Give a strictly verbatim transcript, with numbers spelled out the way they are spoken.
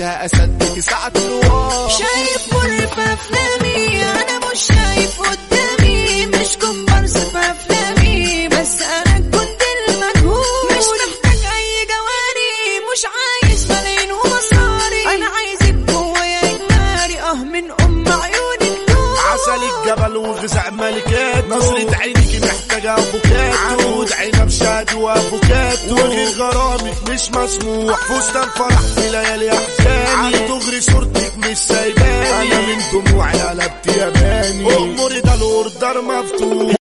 عايشة أصدق ساعة الوار. شايف مر في أفلامي أنا مش شايف قدامي، مش كومبارس في أفلامي بس أنا كنت المجهول. مش محتاج أي جواري، مش عايز ملايين ومصاري، أنا عايزك جوايا إجمالي أه من أم عيونك دول. عسل الجبل وغزع ملكات، نظرة عينيكي محتاجة أفوكاتو، عود عنب شاد وأفوكاتو، وغير غرامك مش مسموح، فستان فرح في ليالي أحزاني، دغري صورتك مش سايباني، أنا من دموعي قلبت ياباني، أموري ده الأوردر مفتوح.